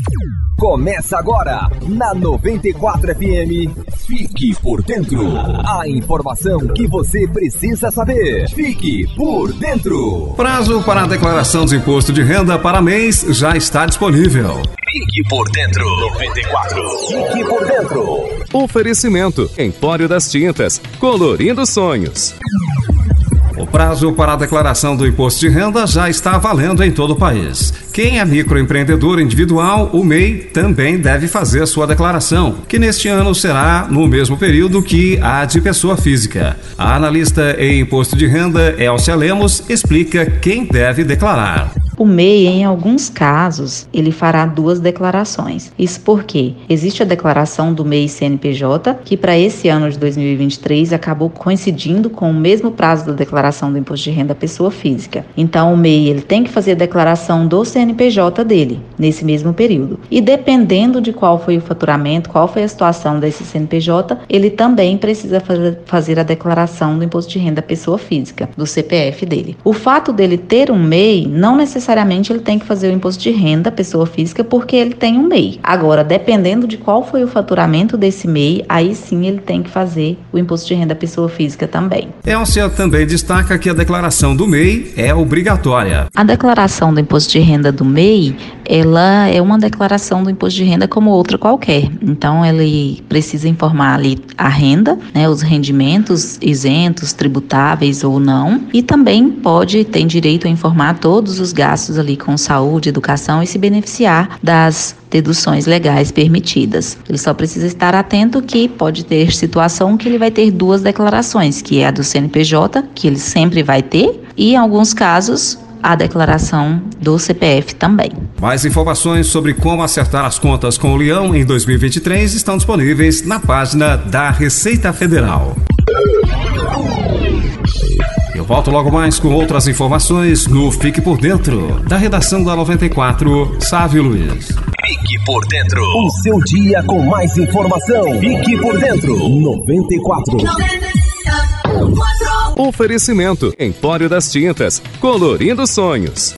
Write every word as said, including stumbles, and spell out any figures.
Começa agora, na noventa e quatro F M, Fique por Dentro. A informação que você precisa saber. Fique por Dentro. Prazo para a declaração de imposto de renda para mês já está disponível. Fique por Dentro. noventa e quatro. Fique por Dentro. Oferecimento: Empório das Tintas, colorindo sonhos. O prazo para a declaração do imposto de renda já está valendo em todo o país. Quem é microempreendedor individual, o M E I, também deve fazer sua declaração, que neste ano será no mesmo período que a de pessoa física. A analista em imposto de renda, Elcia Lemos, explica quem deve declarar. O M E I, em alguns casos, ele fará duas declarações. Isso porque existe a declaração do M E I C N P J, que para esse ano de dois mil e vinte e três acabou coincidindo com o mesmo prazo da declaração do imposto de renda à pessoa física. Então, o M E I ele tem que fazer a declaração do C N P J dele, nesse mesmo período. E dependendo de qual foi o faturamento, qual foi a situação desse C N P J, ele também precisa fazer a declaração do imposto de renda à pessoa física, do C P F dele. O fato dele ter um M E I, não necessariamente necessariamente ele tem que fazer o imposto de renda à pessoa física porque ele tem um M E I. Agora, dependendo de qual foi o faturamento desse M E I, aí sim ele tem que fazer o imposto de renda à pessoa física também. Elcia também destaca que a declaração do M E I é obrigatória. A declaração do imposto de renda do M E I, ela é uma declaração do imposto de renda como outra qualquer. Então, ele precisa informar ali a renda, né, os rendimentos isentos, tributáveis ou não, e também pode, tem direito a informar todos os gastos ali com saúde, educação e se beneficiar das deduções legais permitidas. Ele só precisa estar atento que pode ter situação que ele vai ter duas declarações, que é a do C N P J, que ele sempre vai ter, e em alguns casos a declaração do C P F também. Mais informações sobre como acertar as contas com o Leão em dois mil e vinte e três estão disponíveis na página da Receita Federal. Eu volto logo mais com outras informações no Fique por Dentro, da redação da noventa e quatro, Sávio Luiz. Fique por Dentro. O seu dia com mais informação. Fique por Dentro. noventa e quatro. Oferecimento: Empório das Tintas, colorindo sonhos.